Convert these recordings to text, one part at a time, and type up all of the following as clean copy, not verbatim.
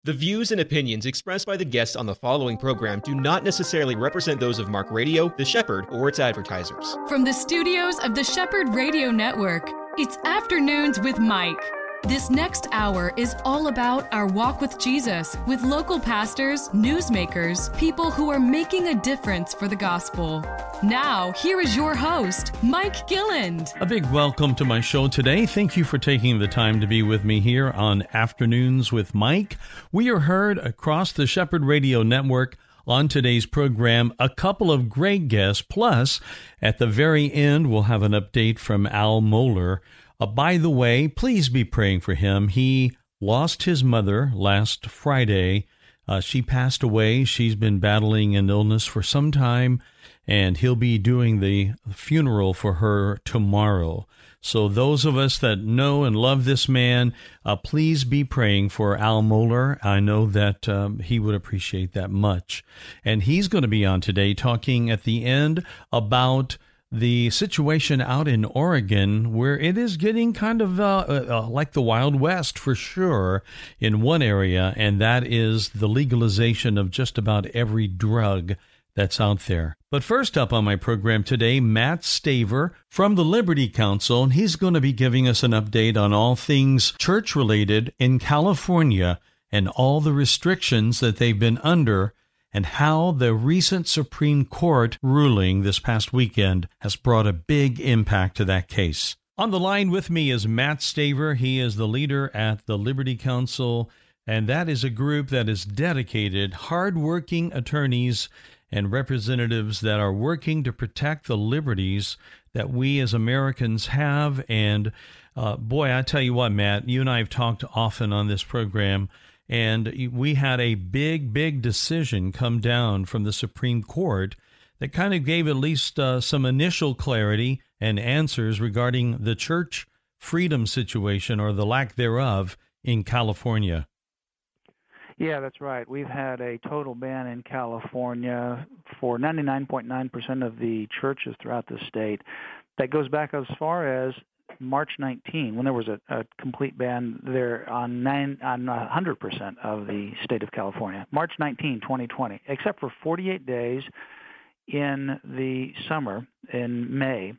The views and opinions expressed by the guests on the following program do not necessarily represent those of Mark Radio, The Shepherd, or its advertisers. From the studios of the Shepherd Radio Network, it's Afternoons with Mike. This next hour is all about our walk with Jesus, with local pastors, newsmakers, people who are making a difference for the gospel. Now, here is your host, Mike Gilland. A big welcome to my show today. Thank you for taking the time to be with me here on Afternoons with Mike. We are heard across the Shepherd Radio Network. On today's program, a couple of great guests, plus at the very end, we'll have an update from Al Mohler. By the way, please be praying for him. He lost his mother last Friday. She passed away. She's been battling an illness for some time, and he'll be doing the funeral for her tomorrow. So those of us that know and love this man, please be praying for Al Mohler. I know that he would appreciate that much. And he's going to be on today talking at the end about the situation out in Oregon, where it is getting kind of like the Wild West for sure in one area, and that is the legalization of just about every drug that's out there. But first up on my program today, Matt Staver from the Liberty Counsel, and he's going to be giving us an update on all things church-related in California and all the restrictions that they've been under, and how the recent Supreme Court ruling this past weekend has brought a big impact to that case. On the line with me is Matt Staver. He is the leader at the Liberty Counsel, and that is a group that is dedicated, hardworking attorneys and representatives that are working to protect the liberties that we as Americans have. And boy, I tell you what, Matt, you and I have talked often on this program, and we had a big decision come down from the Supreme Court that kind of gave at least some initial clarity and answers regarding the church freedom situation, or the lack thereof, in California. Yeah, that's right. We've had a total ban in California for 99.9% of the churches throughout the state. That goes back as far as March 19, when there was a complete ban there on 100% of the state of California. March 19, 2020, except for 48 days in the summer, in May,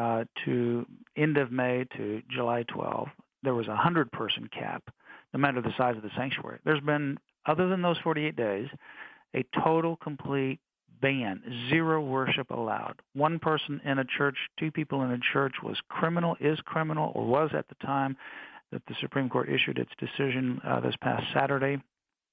to end of May to July 12, there was a 100-person cap, no matter the size of the sanctuary. There's been, other than those 48 days, a total, complete ban, zero worship allowed. One person in a church, two people in a church is criminal, or was at the time that the Supreme Court issued its decision this past Saturday.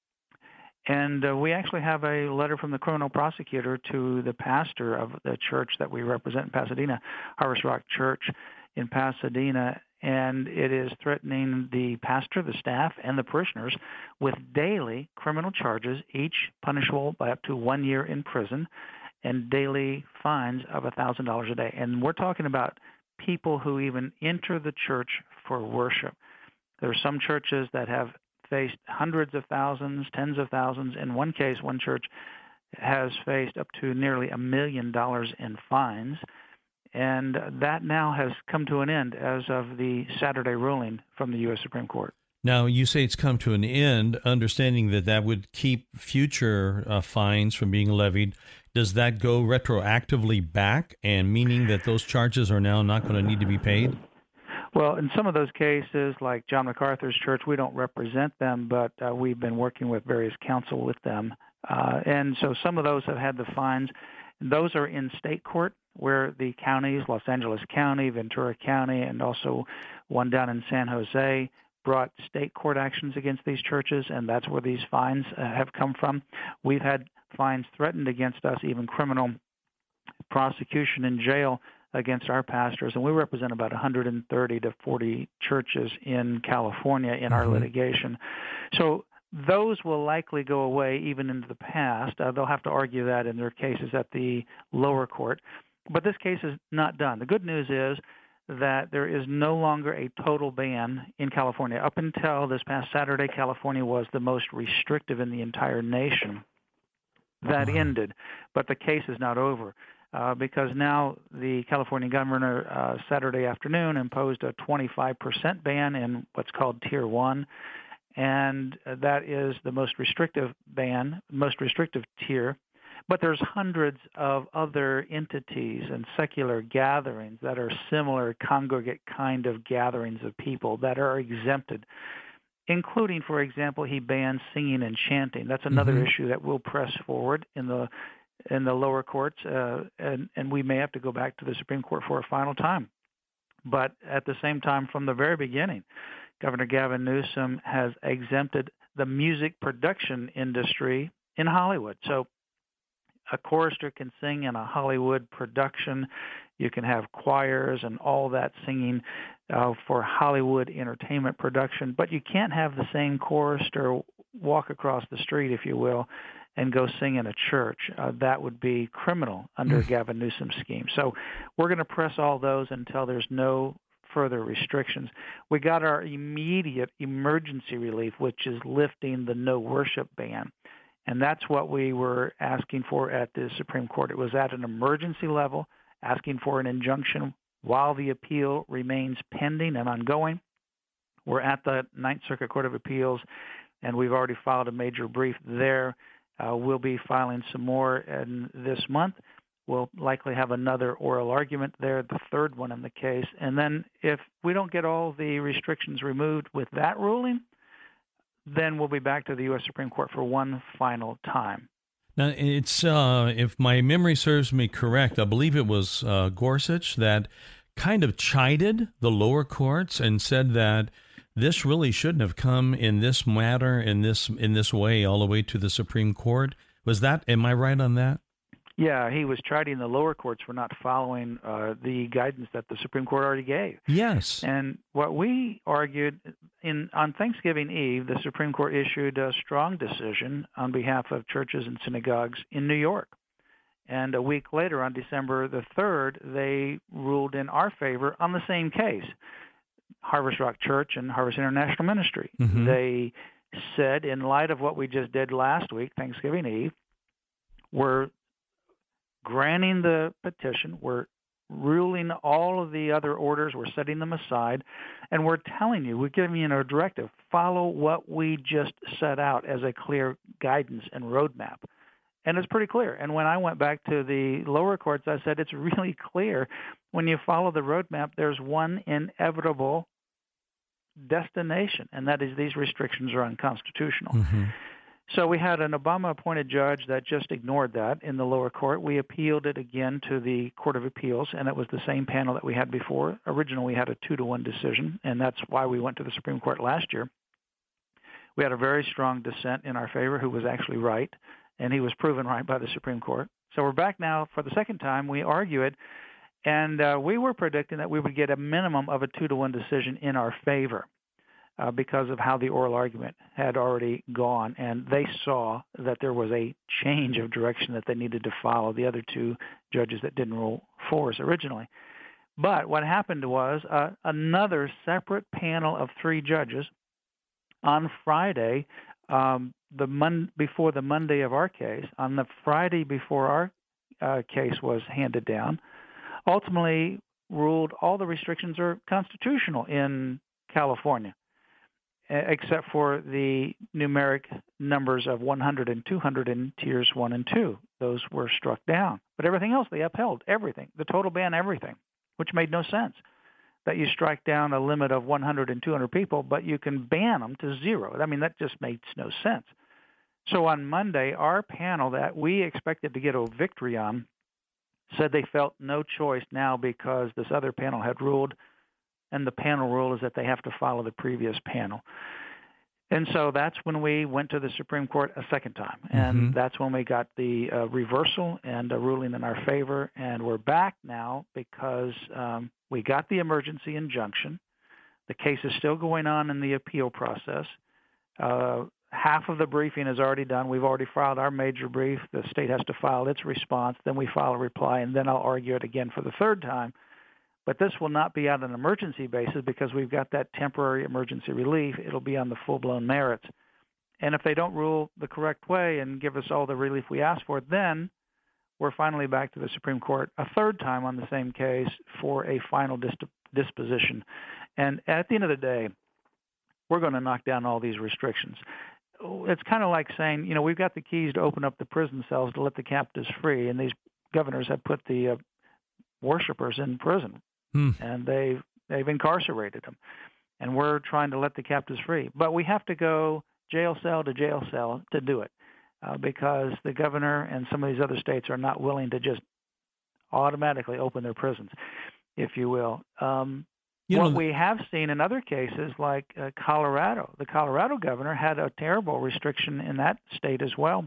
And we actually have a letter from the criminal prosecutor to the pastor of the church that we represent in Pasadena, Harvest Rock Church in Pasadena, and it is threatening the pastor, the staff, and the parishioners with daily criminal charges, each punishable by up to 1 year in prison, and daily fines of $1,000 a day. And we're talking about people who even enter the church for worship. There are some churches that have faced hundreds of thousands, tens of thousands. In one case, one church has faced up to nearly $1 million in fines. And that now has come to an end as of the Saturday ruling from the U.S. Supreme Court. Now, you say it's come to an end, understanding that that would keep future fines from being levied. Does that go retroactively back, and meaning that those charges are now not going to need to be paid? Well, in some of those cases, like John MacArthur's church, we don't represent them, but we've been working with various counsel with them. And so some of those have had the fines. Those are in state court, where the counties, Los Angeles County, Ventura County, and also one down in San Jose, brought state court actions against these churches, and that's where these fines have come from. We've had fines threatened against us, even criminal prosecution in jail against our pastors, and we represent about 130 to 40 churches in California in our litigation. So those will likely go away even into the past. They'll have to argue that in their cases at the lower court. But this case is not done. The good news is that there is no longer a total ban in California. Up until this past Saturday, California was the most restrictive in the entire nation. That ended, but the case is not over. Because now the California governor Saturday afternoon imposed a 25% ban in what's called Tier 1, and that is the most restrictive ban, most restrictive tier. But there's hundreds of other entities and secular gatherings that are similar congregate kind of gatherings of people that are exempted, including, for example, he bans singing and chanting. That's another issue that we'll press forward in the lower courts, and we may have to go back to the Supreme Court for a final time. But at the same time, from the very beginning, Governor Gavin Newsom has exempted the music production industry in Hollywood. So a chorister can sing in a Hollywood production. You can have choirs and all that singing for Hollywood entertainment production, but you can't have the same chorister walk across the street, if you will, and go sing in a church. That would be criminal under Gavin Newsom's scheme. So we're going to press all those until there's no further restrictions. We got our immediate emergency relief, which is lifting the no worship ban. And that's what we were asking for at the Supreme Court. It was at an emergency level, asking for an injunction while the appeal remains pending and ongoing. We're at the Ninth Circuit Court of Appeals, and we've already filed a major brief there. We'll be filing some more in this month. We'll likely have another oral argument there, the third one in the case. And then if we don't get all the restrictions removed with that ruling, then we'll be back to the U.S. Supreme Court for one final time. Now, it's if my memory serves me correct, I believe it was Gorsuch that kind of chided the lower courts and said that this really shouldn't have come in this matter, in this way, all the way to the Supreme Court. Was that? Am I right on that? Yeah, he was chiding the lower courts for not following the guidance that the Supreme Court already gave. Yes. And what we argued on Thanksgiving Eve, the Supreme Court issued a strong decision on behalf of churches and synagogues in New York. And a week later, on December the 3rd, they ruled in our favor on the same case, Harvest Rock Church and Harvest International Ministry. They said, in light of what we just did last week, Thanksgiving Eve, we're granting the petition, we're ruling all of the other orders, we're setting them aside, and we're telling you, we're giving you a directive, follow what we just set out as a clear guidance and roadmap. And it's pretty clear. And when I went back to the lower courts, I said it's really clear. When you follow the roadmap, there's one inevitable destination, and that is these restrictions are unconstitutional. So we had an Obama-appointed judge that just ignored that in the lower court. We appealed it again to the Court of Appeals, and it was the same panel that we had before. Originally, we had a 2-1 decision, and that's why we went to the Supreme Court last year. We had a very strong dissent in our favor who was actually right, and he was proven right by the Supreme Court. So we're back now for the second time. We argue it, and we were predicting that we would get a minimum of a 2-1 decision in our favor. Because of how the oral argument had already gone, and they saw that there was a change of direction that they needed to follow, the other two judges that didn't rule for us originally. But what happened was another separate panel of 3 judges on Friday, before the Monday of our case, on the Friday before our case was handed down, ultimately ruled all the restrictions are constitutional in California, except for the numeric numbers of 100 and 200 in tiers 1 and 2. Those were struck down. But everything else, they upheld, everything, the total ban, everything, which made no sense. That you strike down a limit of 100 and 200 people, but you can ban them to 0. I mean, that just makes no sense. So on Monday, our panel that we expected to get a victory on said they felt no choice now because this other panel had ruled, and the panel rule is that they have to follow the previous panel. And so that's when we went to the Supreme Court a second time, and that's when we got the reversal and a ruling in our favor, and we're back now because we got the emergency injunction. The case is still going on in the appeal process. Half of the briefing is already done. We've already filed our major brief. The state has to file its response. Then we file a reply, and then I'll argue it again for the third time. But this will not be on an emergency basis because we've got that temporary emergency relief. It'll be on the full-blown merits. And if they don't rule the correct way and give us all the relief we asked for, then we're finally back to the Supreme Court a third time on the same case for a final disposition. And at the end of the day, we're going to knock down all these restrictions. It's kind of like saying, we've got the keys to open up the prison cells to let the captives free, and these governors have put the worshipers in prison, and they've incarcerated them, and we're trying to let the captives free. But we have to go jail cell to jail cell to do it, because the governor and some of these other states are not willing to just automatically open their prisons, if you will. What we have seen in other cases, like Colorado, the Colorado governor had a terrible restriction in that state as well.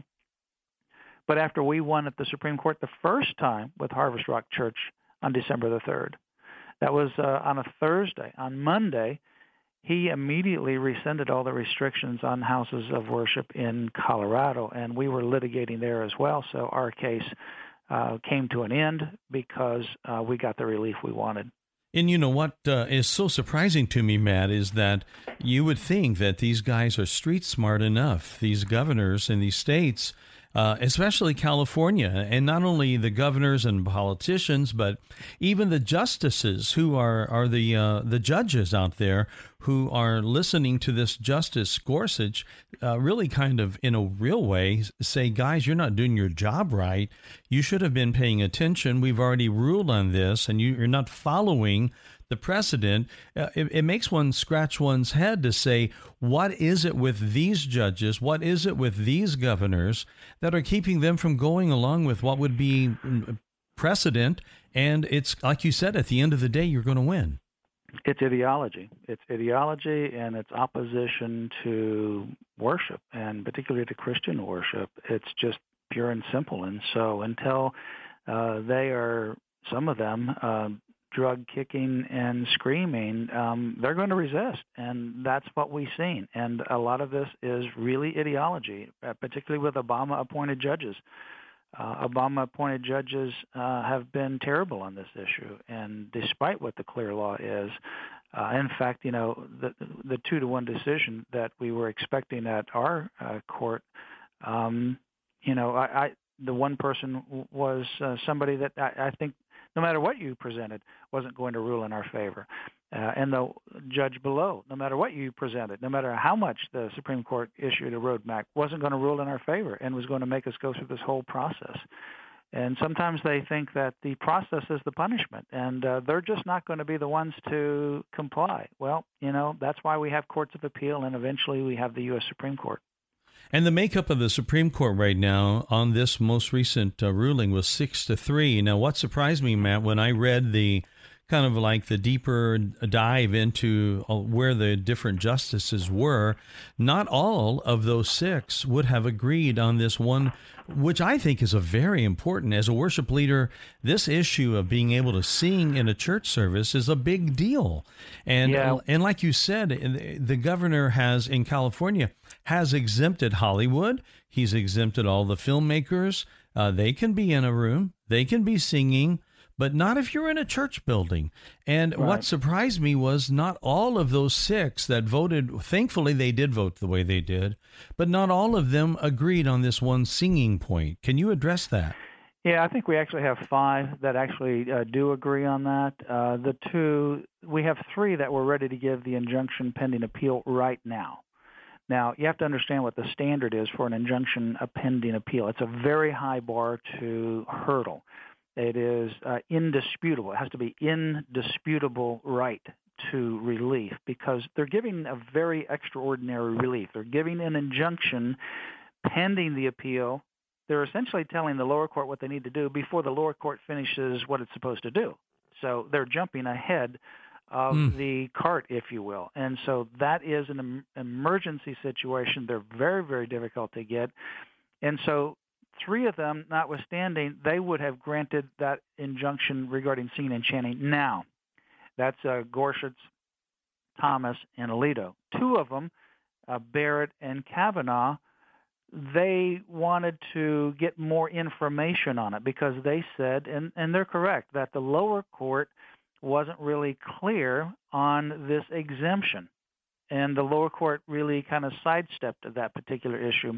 But after we won at the Supreme Court the first time with Harvest Rock Church on December the 3rd, that was on a Thursday. On Monday, he immediately rescinded all the restrictions on houses of worship in Colorado, and we were litigating there as well. So our case came to an end because we got the relief we wanted. And you know what is so surprising to me, Matt, is that you would think that these guys are street smart enough, these governors in these states, especially California, and not only the governors and politicians, but even the justices who are the judges out there who are listening to this Justice Gorsuch really kind of, in a real way, say, guys, you're not doing your job right. You should have been paying attention. We've already ruled on this, and you're not following the precedent. It makes one scratch one's head to say, what is it with these judges? What is it with these governors that are keeping them from going along with what would be precedent? And it's like you said, at the end of the day, you're going to win. It's ideology. It's ideology, and it's opposition to worship, and particularly to Christian worship. It's just pure and simple. And so until they are, some of them, drug kicking and screaming, they're going to resist, and that's what we've seen. And a lot of this is really ideology, particularly with Obama-appointed judges. Obama-appointed judges have been terrible on this issue, and despite what the clear law is, in fact, the 2-to-1 decision that we were expecting at our court, the one person was somebody that I think, no matter what you presented, wasn't going to rule in our favor. And the judge below, no matter what you presented, no matter how much the Supreme Court issued a roadmap, wasn't going to rule in our favor and was going to make us go through this whole process. And sometimes they think that the process is the punishment, and they're just not going to be the ones to comply. Well, that's why we have courts of appeal, and eventually we have the U.S. Supreme Court. And the makeup of the Supreme Court right now on this most recent ruling was 6-3. Now, what surprised me, Matt, when I read the kind of like the deeper dive into where the different justices were, not all of those 6 would have agreed on this one, which I think is a very important. As a worship leader, this issue of being able to sing in a church service is a big deal. And and like you said, the governor has, in California, has exempted Hollywood. He's exempted all the filmmakers. They can be in a room. They can be singing, but not if you're in a church building. And what surprised me was not all of those 6 that voted, thankfully they did vote the way they did, but not all of them agreed on this one singing point. Can you address that? Yeah, I think we actually have 5 that actually do agree on that. We have 3 that were ready to give the injunction pending appeal right now. Now, you have to understand what the standard is for an injunction pending appeal. It's a very high bar to hurdle. It is indisputable. It has to be indisputable right to relief, because they're giving a very extraordinary relief. They're giving an injunction pending the appeal. They're essentially telling the lower court what they need to do before the lower court finishes what it's supposed to do. So they're jumping ahead of the cart, if you will. And so that is an emergency situation. They're very, very difficult to get. And so 3 of them, notwithstanding, they would have granted that injunction regarding singing and chanting now. That's Gorsuch, Thomas, and Alito. 2 of them, Barrett and Kavanaugh, they wanted to get more information on it, because they said, and they're correct, that the lower court wasn't really clear on this exemption. And the lower court really kind of sidestepped that particular issue.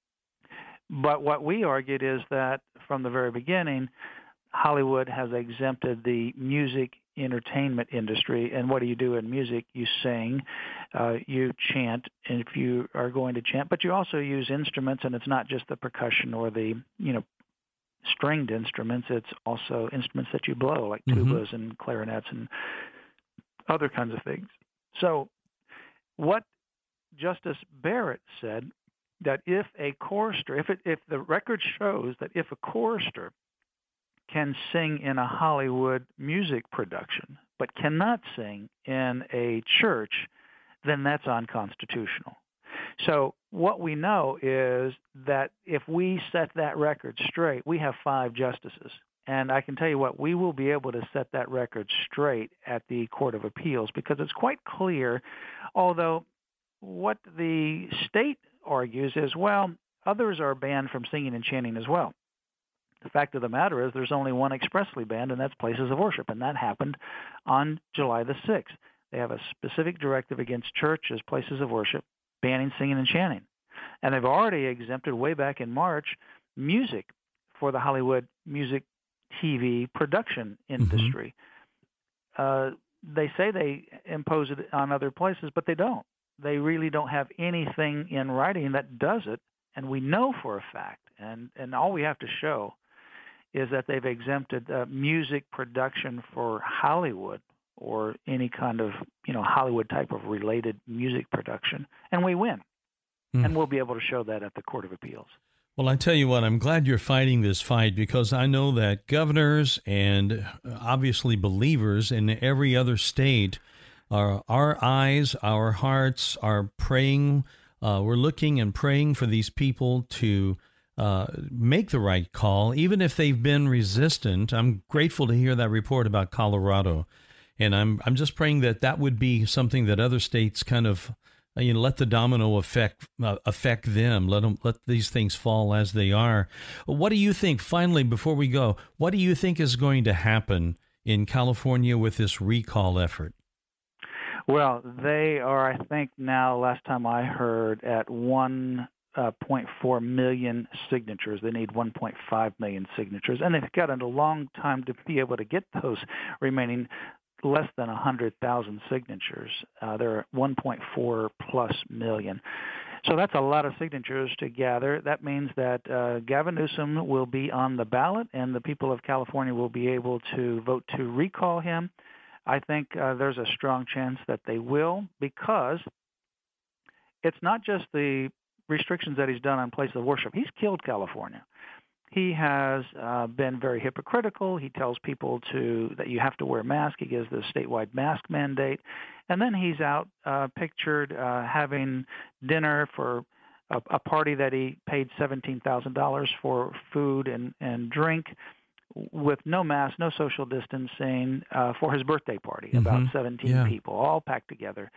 But what we argued is that from the very beginning, Hollywood has exempted the music entertainment industry. And what do you do in music? You sing, you chant, and if you are going to chant, but you also use instruments, and it's not just the percussion or the, stringed instruments. It's also instruments that you blow, like tubas and clarinets and other kinds of things. So what Justice Barrett said, that if a chorister, if the record shows that if a chorister can sing in a Hollywood music production but cannot sing in a church, then that's unconstitutional. So what we know is that if we set that record straight, we have 5 justices. And I can tell you what, we will be able to set that record straight at the Court of Appeals, because it's quite clear, although what the state argues is, well, others are banned from singing and chanting as well. The fact of the matter is there's only one expressly banned, and that's places of worship, and that happened on July the 6th. They have a specific directive against churches, places of worship, banning singing and chanting. And they've already exempted, way back in March, music for the Hollywood music TV production industry. They say they impose it on other places, but they don't. They really don't have anything in writing that does it, and we know for a fact, and all we have to show is that they've exempted music production for Hollywood or any kind of, Hollywood type of related music production, and we win. And we'll be able to show that at the Court of Appeals. Well, I tell you what, I'm glad you're fighting this fight, because I know that governors and obviously believers in every other state, our eyes, our hearts are praying. We're looking and praying for these people to make the right call, even if they've been resistant. I'm grateful to hear that report about Colorado. And I'm just praying that would be something that other states kind of, let the domino affect them. Let these things fall as they are. What do you think, finally, before we go, what do you think is going to happen in California with this recall effort? Well, they are, I think now, last time I heard, at 1.4 million signatures. They need 1.5 million signatures, and they've got a long time to be able to get those remaining less than 100,000 signatures. There are 1.4 plus million. So that's a lot of signatures to gather. That means that Gavin Newsom will be on the ballot, and the people of California will be able to vote to recall him. I think there's a strong chance that they will, because it's not just the restrictions that he's done on places of worship. He's killed California. He has been very hypocritical. He tells people that you have to wear a mask. He gives the statewide mask mandate. And then he's out pictured having dinner for a party that he paid $17,000 for food and drink, with no mask, no social distancing, for his birthday party, about 17 people, all packed together.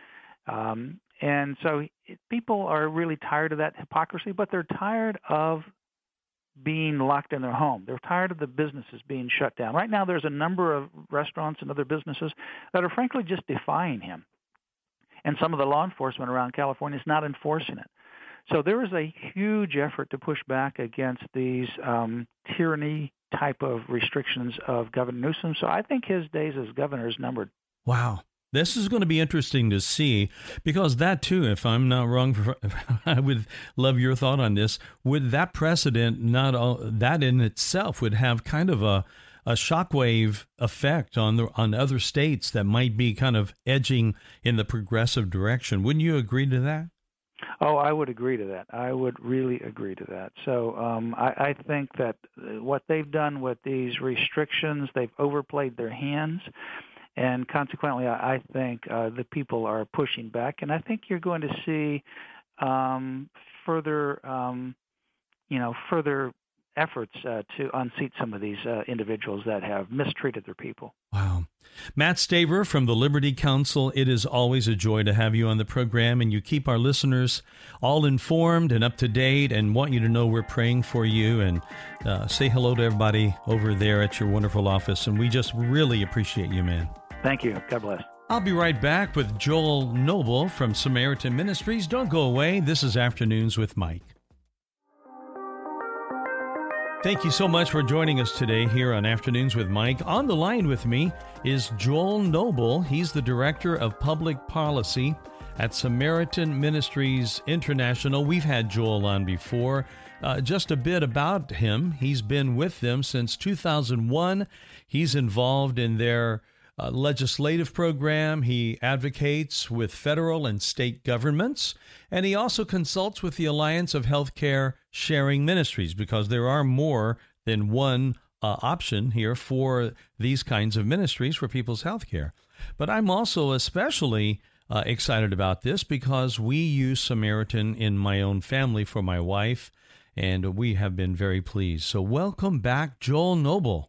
And so people are really tired of that hypocrisy, but they're tired of being locked in their home. They're tired of the businesses being shut down. Right now there's a number of restaurants and other businesses that are frankly just defying him. And some of the law enforcement around California is not enforcing it. So there is a huge effort to push back against these tyranny type of restrictions of Governor Newsom. So I think his days as governor is numbered. Wow. This is going to be interesting to see, because that too, if I'm not wrong, I would love your thought on this. Would that precedent, that in itself would have kind of a shockwave effect on other states that might be kind of edging in the progressive direction? Wouldn't you agree to that? Oh, I would agree to that. I would really agree to that. So I think that what they've done with these restrictions, they've overplayed their hands. And consequently, I think the people are pushing back, and I think you're going to see further efforts to unseat some of these individuals that have mistreated their people. Wow. Matt Staver from the Liberty Counsel, it is always a joy to have you on the program, and you keep our listeners all informed and up to date, and want you to know we're praying for you, and say hello to everybody over there at your wonderful office, and we just really appreciate you, man. Thank you. God bless. I'll be right back with Joel Noble from Samaritan Ministries. Don't go away. This is Afternoons with Mike. Thank you so much for joining us today here on Afternoons with Mike. On the line with me is Joel Noble. He's the Director of Public Policy at Samaritan Ministries International. We've had Joel on before. Just a bit about him. He's been with them since 2001. He's involved in their legislative program. He advocates with federal and state governments, and he also consults with the Alliance of Healthcare Sharing Ministries, because there are more than one option here for these kinds of ministries for people's healthcare. But I'm also especially excited about this because we use Samaritan in my own family for my wife, and we have been very pleased. So welcome back, Joel Noble.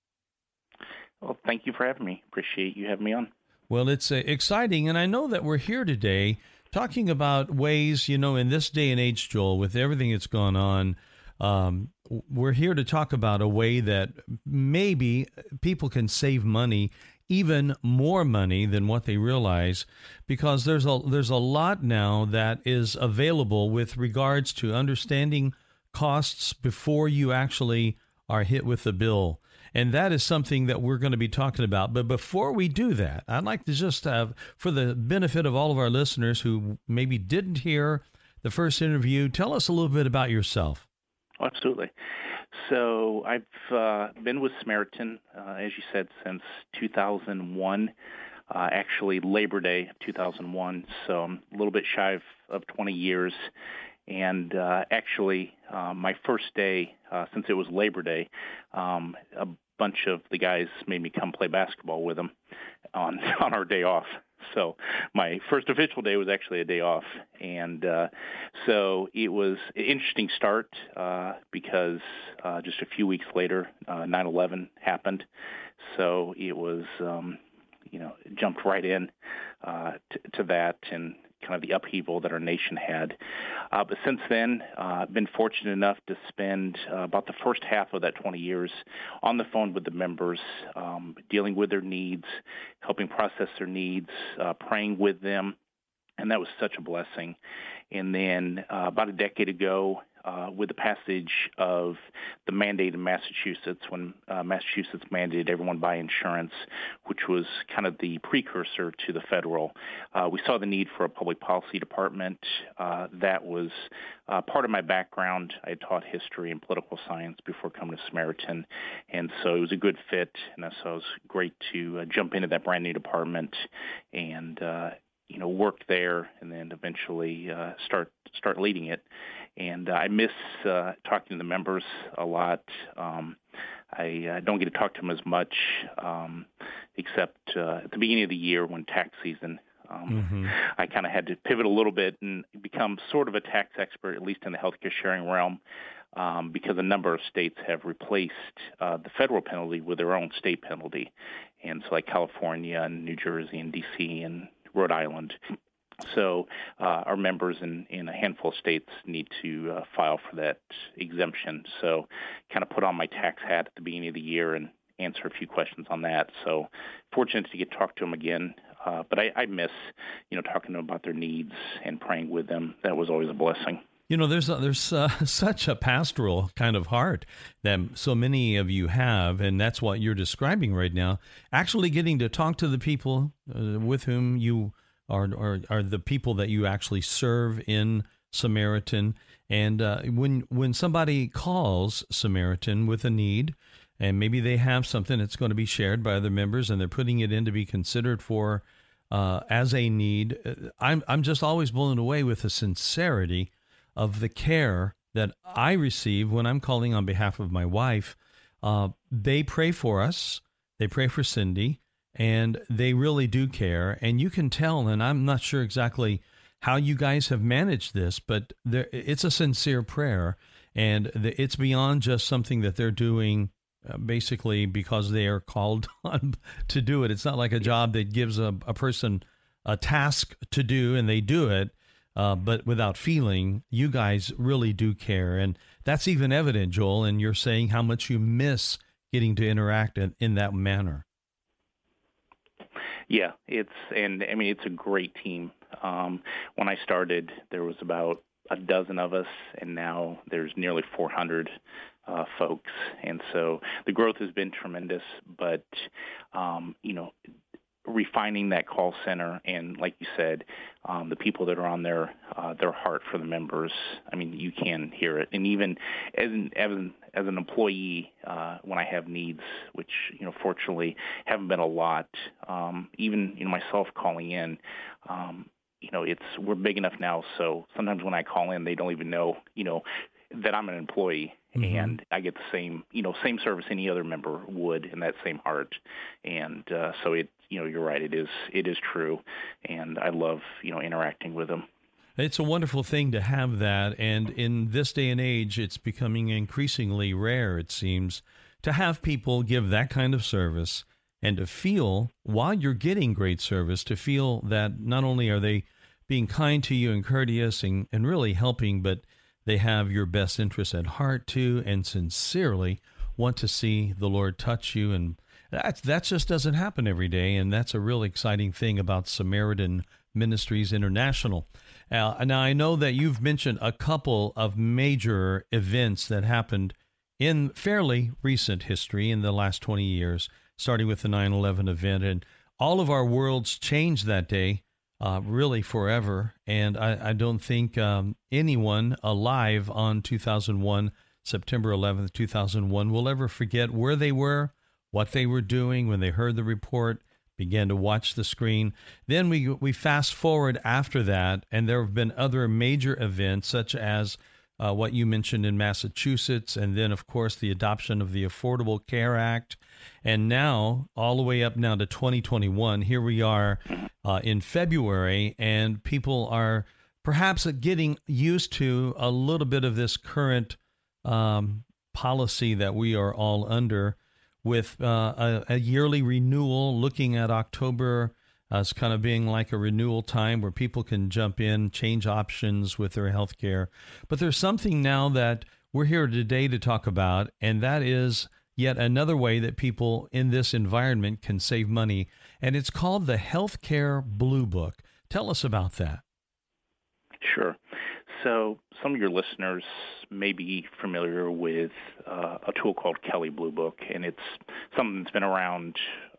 Well, thank you for having me. Appreciate you having me on. Well, it's exciting, and I know that we're here today talking about ways, in this day and age, Joel, with everything that's gone on, we're here to talk about a way that maybe people can save money, even more money than what they realize, because there's a lot now that is available with regards to understanding costs before you actually are hit with the bill. And that is something that we're going to be talking about. But before we do that, I'd like to just have, for the benefit of all of our listeners who maybe didn't hear the first interview, tell us a little bit about yourself. Oh, absolutely. So I've been with Samaritan, as you said, since 2001, actually Labor Day of 2001. So I'm a little bit shy of 20 years. And actually, my first day, since it was Labor Day, a bunch of the guys made me come play basketball with them on our day off. So my first official day was actually a day off. And so it was an interesting start because just a few weeks later, 9/11 happened. So it was, jumped right in to that and kind of the upheaval that our nation had. But since then, I've been fortunate enough to spend about the first half of that 20 years on the phone with the members, dealing with their needs, helping process their needs, praying with them, and that was such a blessing. And then about a decade ago, with the passage of the mandate in Massachusetts, when Massachusetts mandated everyone buy insurance, which was kind of the precursor to the federal, we saw the need for a public policy department. That was part of my background. I had taught history and political science before coming to Samaritan, and so it was a good fit, and so it was great to jump into that brand new department and work there, and then eventually start leading it. And I miss talking to the members a lot. I don't get to talk to them as much, except at the beginning of the year when tax season. I kind of had to pivot a little bit and become sort of a tax expert, at least in the healthcare sharing realm, because a number of states have replaced the federal penalty with their own state penalty. And so like California and New Jersey and D.C. and Rhode Island. So our members in a handful of states need to file for that exemption. So kind of put on my tax hat at the beginning of the year and answer a few questions on that. So fortunate to get to talk to them again. But I miss, talking to them about their needs and praying with them. That was always a blessing. There's such a pastoral kind of heart that so many of you have, and that's what you're describing right now. Actually getting to talk to the people with whom you are the people that you actually serve in Samaritan. And when somebody calls Samaritan with a need, and maybe they have something that's going to be shared by other members, and they're putting it in to be considered for as a need, I'm just always blown away with the sincerity of the care that I receive when I'm calling on behalf of my wife. They pray for us. They pray for Cindy, and they really do care. And you can tell, and I'm not sure exactly how you guys have managed this, but it's a sincere prayer, and it's beyond just something that they're doing basically because they are called on to do it. It's not like a job that gives a person a task to do and they do it. But without feeling, you guys really do care. And that's even evident, Joel, and you're saying how much you miss getting to interact in that manner. Yeah, it's a great team. When I started, there was about a dozen of us, and now there's nearly 400 folks. And so the growth has been tremendous, but, refining that call center and, like you said, the people that are on their heart for the members. I mean, you can hear it. And even as an employee, when I have needs, which fortunately haven't been a lot, even myself calling in, we're big enough now. So sometimes when I call in, they don't even know that I'm an employee. Mm-hmm. And I get the same service any other member would, in that same heart. And so you're right. It is true, and I love interacting with them. It's a wonderful thing to have that, and in this day and age, it's becoming increasingly rare, it seems, to have people give that kind of service and to feel, while you're getting great service, to feel that not only are they being kind to you and courteous and really helping, but they have your best interest at heart too, and sincerely want to see the Lord touch you. And that just doesn't happen every day, and that's a real exciting thing about Samaritan Ministries International. Now, I know that you've mentioned a couple of major events that happened in fairly recent history in the last 20 years, starting with the 9/11 event, and all of our worlds changed that day. Really forever, and I don't think anyone alive on September 11th, 2001, will ever forget where they were, what they were doing when they heard the report, began to watch the screen. Then we fast forward after that, and there have been other major events, such as what you mentioned in Massachusetts, and then, of course, the adoption of the Affordable Care Act. And now, all the way up now to 2021, here we are in February, and people are perhaps getting used to a little bit of this current policy that we are all under, with a yearly renewal, looking at October as kind of being like a renewal time where people can jump in, change options with their health care. But there's something now that we're here today to talk about, and that is yet another way that people in this environment can save money, and it's called the Healthcare Blue Book. Tell us about that. Sure. So some of your listeners may be familiar with a tool called Kelley Blue Book, and it's something that's been around.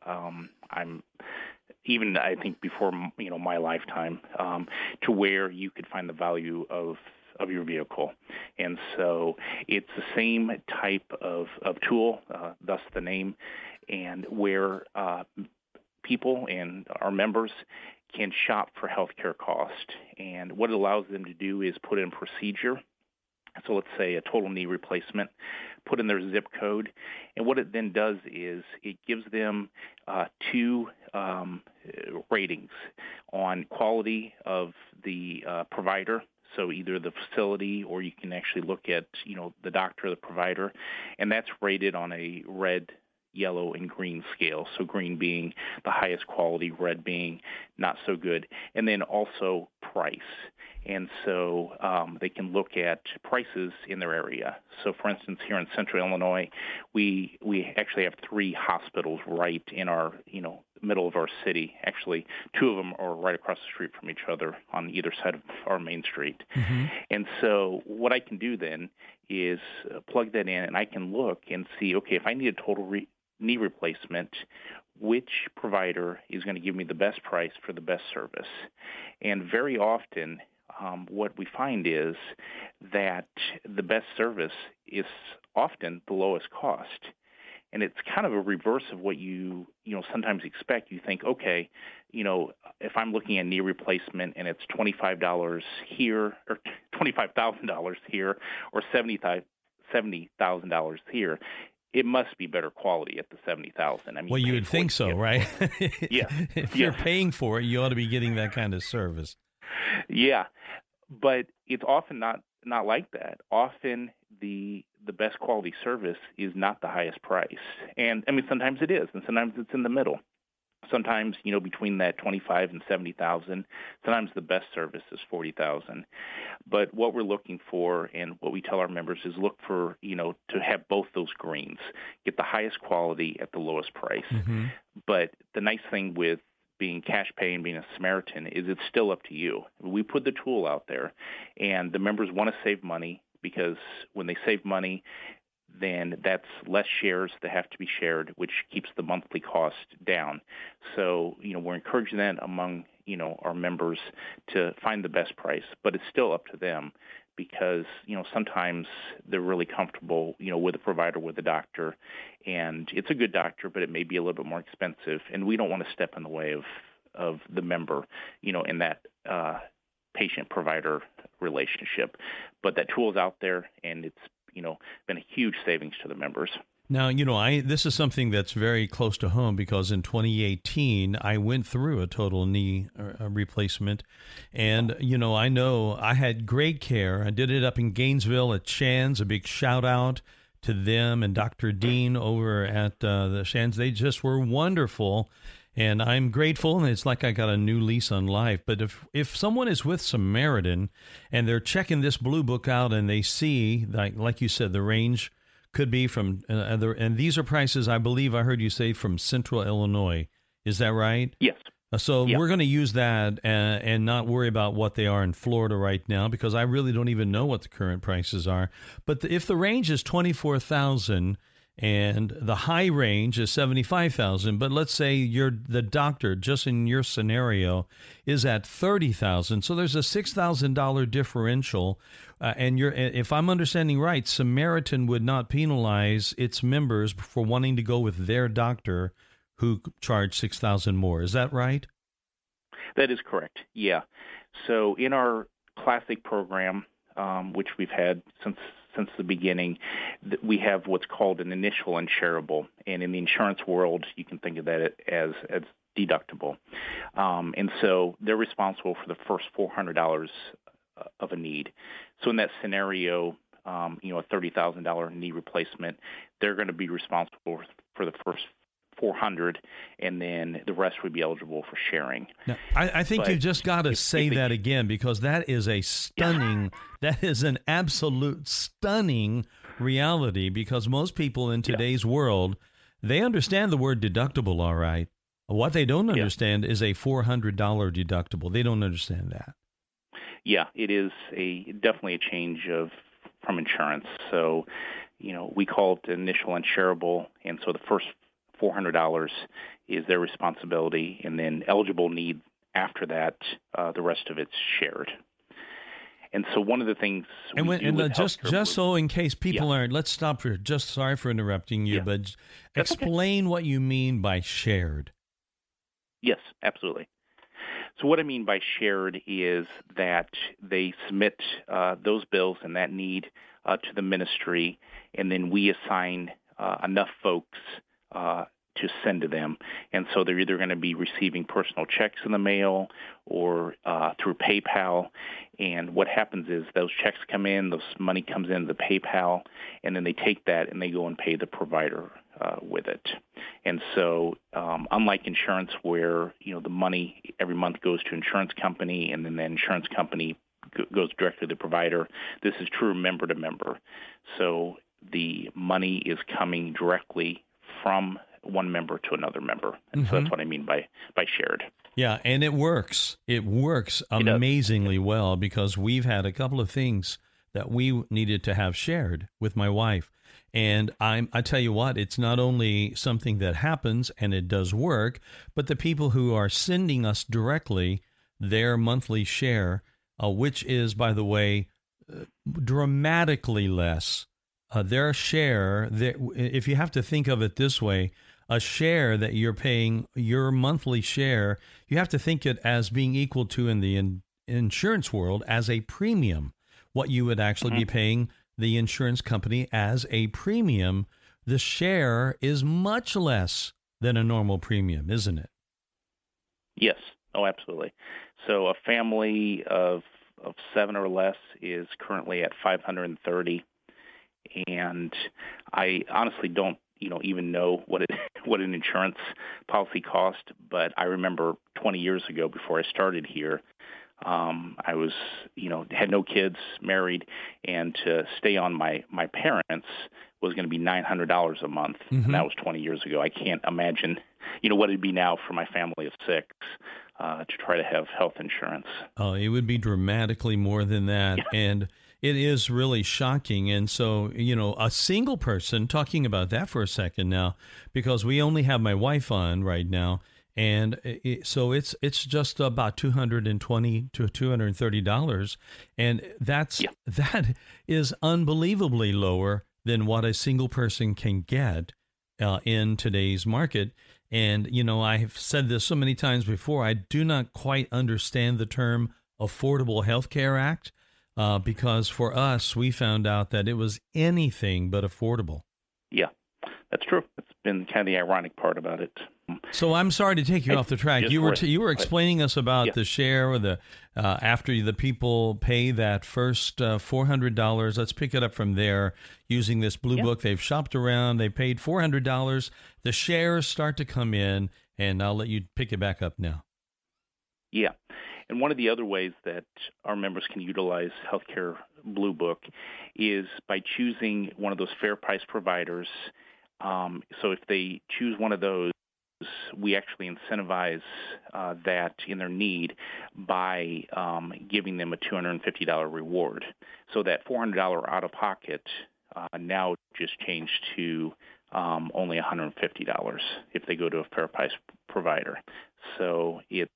I think before my lifetime, to where you could find the value of your vehicle. And so it's the same type of tool, thus the name, and where people and our members can shop for healthcare cost. And what it allows them to do is put in procedure. So let's say a total knee replacement, put in their zip code. And what it then does is it gives them two ratings on quality of the provider. So either the facility, or you can actually look at, the doctor or the provider. And that's rated on a red, yellow, and green scale. So green being the highest quality, red being not so good. And then also price. And so they can look at prices in their area. So, for instance, here in Central Illinois, we actually have 3 hospitals right in our middle of our city. Actually, 2 of them are right across the street from each other on either side of our main street. Mm-hmm. And so what I can do then is plug that in, and I can look and see, okay, if I need a total knee replacement, which provider is going to give me the best price for the best service? And very often, what we find is that the best service is often the lowest cost. And it's kind of a reverse of what you sometimes expect. You think, okay, if I'm looking at knee replacement and it's $25 here, or $25,000 here, or $70,000 here, it must be better quality at the $70,000. I mean, well, you would think so, right? Yeah. If you're paying for it, you ought to be getting that kind of service. Yeah, but it's often not like that. Often the best quality service is not the highest price. And I mean, sometimes it is, and sometimes it's in the middle. Sometimes, between that 25 and 70,000, sometimes the best service is 40,000. But what we're looking for, and what we tell our members, is look for, to have both those greens, get the highest quality at the lowest price. Mm-hmm. But the nice thing with being cash pay and being a Samaritan is it's still up to you. We put the tool out there, and the members want to save money because when they save money, then that's less shares that have to be shared, which keeps the monthly cost down. So, we're encouraging that among, our members to find the best price, but it's still up to them because, sometimes they're really comfortable, with a provider, with a doctor, and it's a good doctor, but it may be a little bit more expensive, and we don't want to step in the way of the member, in that patient-provider relationship. But that tool is out there, and it's been a huge savings to the members. Now, this is something that's very close to home because in 2018, I went through a total knee replacement. And, I know I had great care. I did it up in Gainesville at Shands. A big shout out to them and Dr. Dean over at the Shands. They just were wonderful. And I'm grateful, and it's like I got a new lease on life. But if someone is with Samaritan and they're checking this blue book out and they see, like you said, the range could be from and these are prices, I believe I heard you say, from Central Illinois. Is that right? Yes. So we're going to use that and not worry about what they are in Florida right now because I really don't even know what the current prices are. But if the range is $24,000 and the high range is $75,000, but let's say the doctor, just in your scenario, is at $30,000, so there's a $6,000 differential. And if I'm understanding right, Samaritan would not penalize its members for wanting to go with their doctor who charged $6,000 more. Is that right? That is correct. Yeah. So in our classic program, which we've had since the beginning, we have what's called an initial insharable, and in the insurance world, you can think of that as deductible. And so they're responsible for the first $400 of a need. So in that scenario, a $30,000 knee replacement, they're going to be responsible for the first $400, and then the rest would be eligible for sharing. Now, I think you just got to say that again because that is a stunning, that is an absolute stunning reality because most people in today's world, they understand the word deductible all right. What they don't understand is a $400 deductible. They don't understand that. Yeah, it is definitely a change from insurance. So, we call it initial insharable, and so the first $400 is their responsibility, and then eligible need after that, the rest of it's shared. And so one of the things just so in case people aren't, let's stop for sorry for interrupting you, but explain what you mean by shared. Yes, absolutely. So what I mean by shared is that they submit those bills and that need to the ministry, and then we assign enough folks to send to them. And so they're either going to be receiving personal checks in the mail or through PayPal. And what happens is those checks come in, those money comes into the PayPal, and then they take that and they go and pay the provider with it. And so unlike insurance where, the money every month goes to insurance company and then the insurance company goes directly to the provider, this is true member to member. So the money is coming directly from one member to another member. And so that's what I mean by shared. Yeah, and it works. It works amazingly well because we've had a couple of things that we needed to have shared with my wife. And I tell you what, it's not only something that happens and it does work, but the people who are sending us directly their monthly share, which is, by the way, dramatically less. Their share, if you have to think of it this way, a share that you're paying, your monthly share, you have to think it as being equal to in the insurance world as a premium, what you would actually be paying the insurance company as a premium. The share is much less than a normal premium, isn't it? Yes. Oh, absolutely. So a family of 7 or less is currently at $530. And I honestly don't, even know what an insurance policy cost. But I remember 20 years ago, before I started here, I was, had no kids, married, and to stay on my parents was going to be $900 a month, and that was 20 years ago. I can't imagine, what it'd be now for my family of 6 to try to have health insurance. Oh, it would be dramatically more than that, and it is really shocking. And so, a single person, talking about that for a second now, because we only have my wife on right now. And so it's just about $220 to $230, and that is unbelievably lower than what a single person can get in today's market. And I've said this so many times before. I do not quite understand the term Affordable Health Care Act because for us, we found out that it was anything but affordable. Yeah, that's true. It's been kind of the ironic part about it. So I'm sorry to take you off the track. You were explaining us about the share or the after the people pay that first $400. Let's pick it up from there using this Blue Book. They've shopped around. They paid $400. The shares start to come in, and I'll let you pick it back up now. Yeah. And one of the other ways that our members can utilize Healthcare Blue Book is by choosing one of those fair price providers. So if they choose one of those, we actually incentivize that in their need by giving them a $250 reward. So that $400 out-of-pocket now just changed to only $150 if they go to a fair price provider. So it's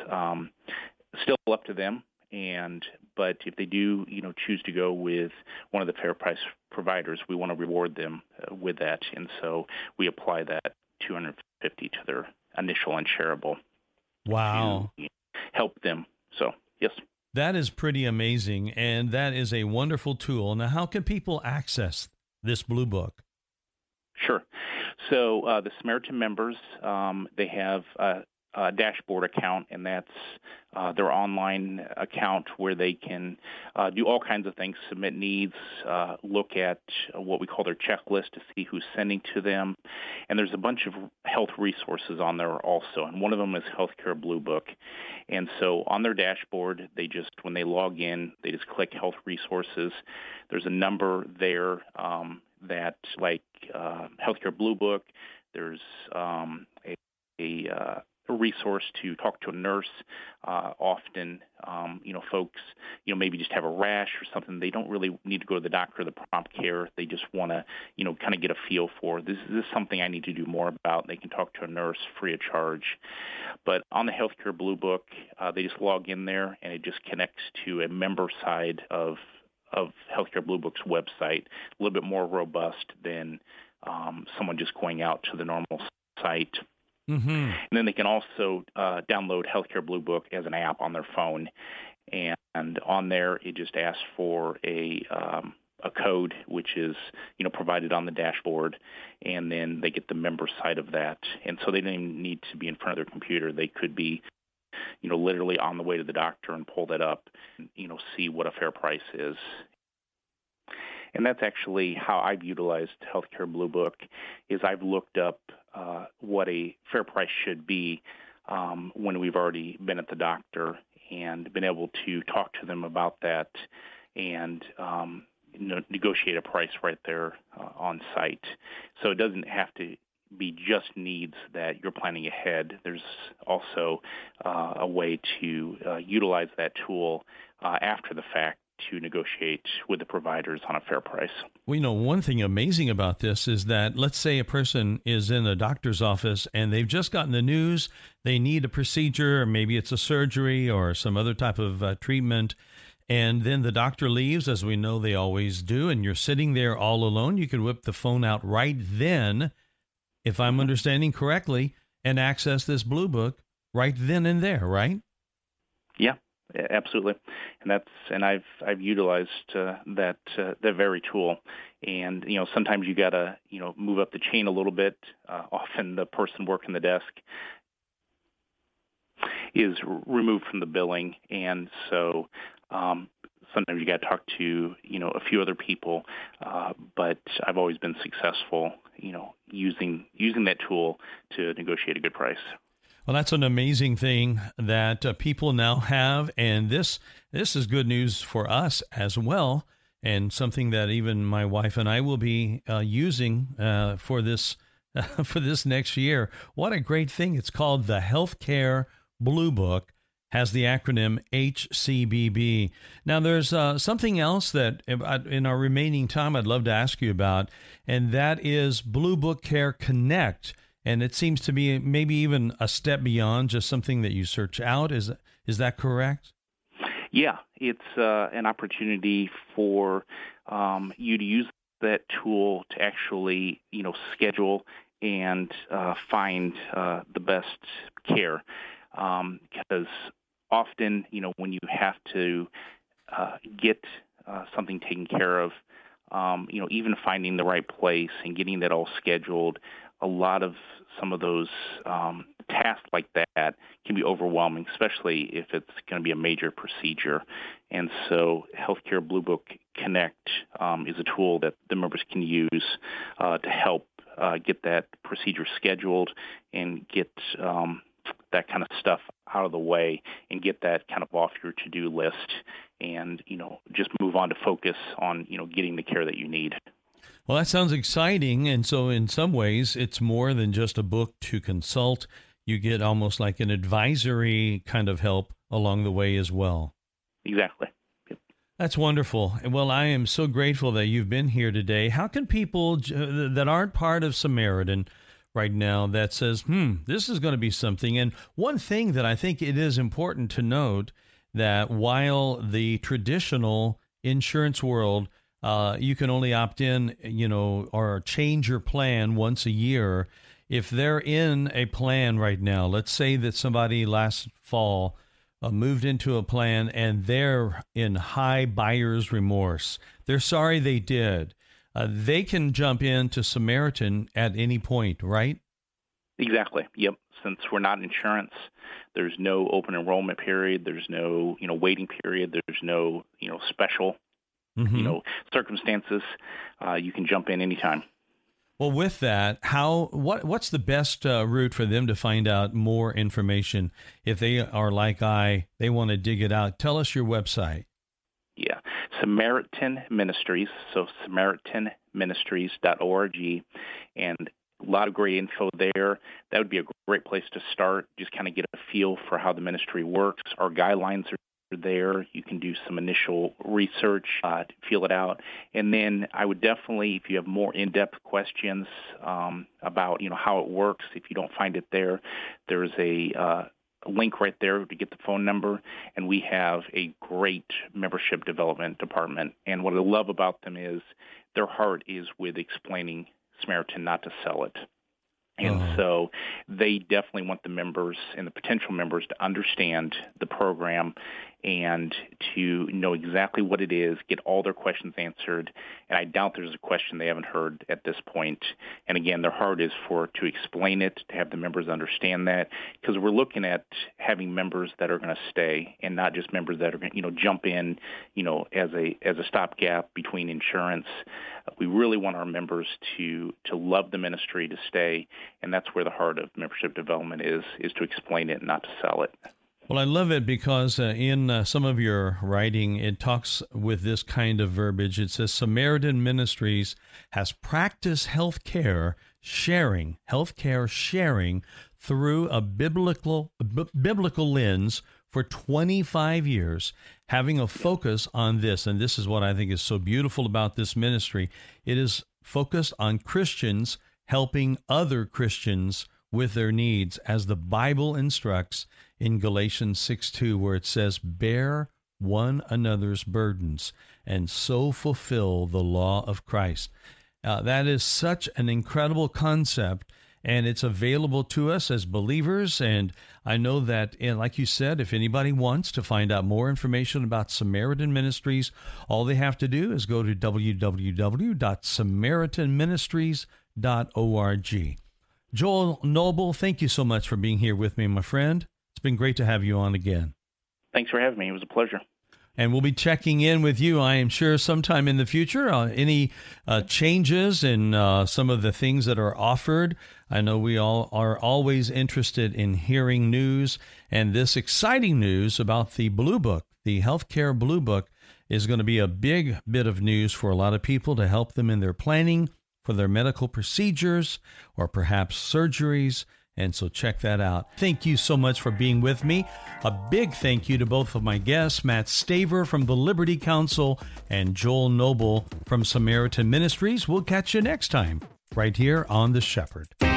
still up to them. But if they do, choose to go with one of the fair price providers, we want to reward them with that, and so we apply that $250 to their initial unshareable. Wow! To help them. So yes, that is pretty amazing, and that is a wonderful tool. Now, how can people access this Blue Book? Sure. So the Samaritan members, they have a dashboard account, and that's their online account where they can do all kinds of things, submit needs, look at what we call their checklist to see who's sending to them. And there's a bunch of health resources on there also, and one of them is Healthcare Blue Book. And so on their dashboard, when they log in, they just click Health Resources. There's a number there that, like Healthcare Blue Book, there's a resource to talk to a nurse. Often, folks, maybe just have a rash or something. They don't really need to go to the doctor, the prompt care. They just want to, kind of get a feel for this is something I need to do more about. They can talk to a nurse free of charge. But on the Healthcare Blue Book, they just log in there, and it just connects to a member side of Healthcare Blue Book's website, a little bit more robust than someone just going out to the normal site. Mm-hmm. And then they can also download Healthcare Blue Book as an app on their phone, and on there it just asks for a code, which is provided on the dashboard, and then they get the member side of that. And so they don't even need to be in front of their computer. They could be literally on the way to the doctor and pull that up, and, see what a fair price is. And that's actually how I've utilized Healthcare Blue Book, is I've looked up what a fair price should be when we've already been at the doctor, and been able to talk to them about that and negotiate a price right there on site. So it doesn't have to be just needs that you're planning ahead. There's also a way to utilize that tool after the fact to negotiate with the providers on a fair price. Well, one thing amazing about this is that, let's say a person is in a doctor's office and they've just gotten the news they need a procedure, or maybe it's a surgery or some other type of treatment, and then the doctor leaves, as we know they always do, and you're sitting there all alone. You could whip the phone out right then, if I'm understanding correctly, and access this Blue Book right then and there, right? Yeah. Absolutely, and I've utilized that very tool, and sometimes you gotta move up the chain a little bit. Often the person working the desk is removed from the billing, and so sometimes you got to talk to a few other people. But I've always been successful using that tool to negotiate a good price. Well, that's an amazing thing that people now have, and this is good news for us as well, and something that even my wife and I will be using for this for this next year. What a great thing! It's called the Healthcare Blue Book. Has the acronym HCBB. Now, there's something else that in our remaining time I'd love to ask you about, and that is Blue Book Care Connect. And it seems to be maybe even a step beyond just something that you search out. Is that correct? Yeah, it's an opportunity for you to use that tool to actually, schedule and find the best care. Because often, when you have to get something taken care of, even finding the right place and getting that all scheduled, a lot of some of those tasks like that can be overwhelming, especially if it's going to be a major procedure. And so Healthcare Blue Book Connect is a tool that the members can use to help get that procedure scheduled and get that kind of stuff out of the way and get that kind of off your to-do list and, just move on to focus on, getting the care that you need. Well, that sounds exciting. And so in some ways, it's more than just a book to consult. You get almost like an advisory kind of help along the way as well. Exactly. Yep. That's wonderful. Well, I am so grateful that you've been here today. How can people that aren't part of Samaritan right now that says, this is going to be something? And one thing that I think it is important to note that while the traditional insurance world, you can only opt in, or change your plan once a year. If they're in a plan right now, let's say that somebody last fall moved into a plan and they're in high buyer's remorse. They're sorry they did. They can jump into Samaritan at any point, right? Exactly. Yep. Since we're not insurance, there's no open enrollment period. There's no, waiting period. There's no, special circumstances. You can jump in anytime. Well, with that, what's the best route for them to find out more information? If they are like they want to dig it out. Tell us your website. Yeah, Samaritan Ministries, so SamaritanMinistries.org, and a lot of great info there. That would be a great place to start, just kind of get a feel for how the ministry works. Our guidelines are there. You can do some initial research to feel it out. And then I would definitely, if you have more in-depth questions about, how it works, if you don't find it there, there's a link right there to get the phone number, and we have a great membership development department. And what I love about them is their heart is with explaining Samaritan, not to sell it. And so they definitely want the members and the potential members to understand the program and to know exactly what it is, get all their questions answered. And I doubt there's a question they haven't heard at this point. And again, their heart is to explain it, to have the members understand that, because we're looking at having members that are going to stay and not just members that are going to, jump in, as a stopgap between insurance. We really want our members to love the ministry, to stay, and that's where the heart of membership development is to explain it, not to sell it. Well, I love it because in some of your writing, it talks with this kind of verbiage. It says Samaritan Ministries has practiced healthcare sharing through a biblical lens for 25 years, having a focus on this. And this is what I think is so beautiful about this ministry. It is focused on Christians helping other Christians with their needs, as the Bible instructs in Galatians 6:2, where it says, bear one another's burdens and so fulfill the law of Christ. That is such an incredible concept, and it's available to us as believers. And I know that, like you said, if anybody wants to find out more information about Samaritan Ministries, all they have to do is go to www.samaritanministries.org. Joel Noble, thank you so much for being here with me, my friend. It's been great to have you on again. Thanks for having me. It was a pleasure. And we'll be checking in with you, I am sure, sometime in the future. Any changes in some of the things that are offered. I know we all are always interested in hearing news. And this exciting news about the Blue Book, the Healthcare Blue Book, is going to be a big bit of news for a lot of people to help them in their planning for their medical procedures or perhaps surgeries. And so check that out. Thank you so much for being with me. A big thank you to both of my guests, Matt Staver from the Liberty Counsel and Joel Noble from Samaritan Ministries. We'll catch you next time right here on The Shepherd.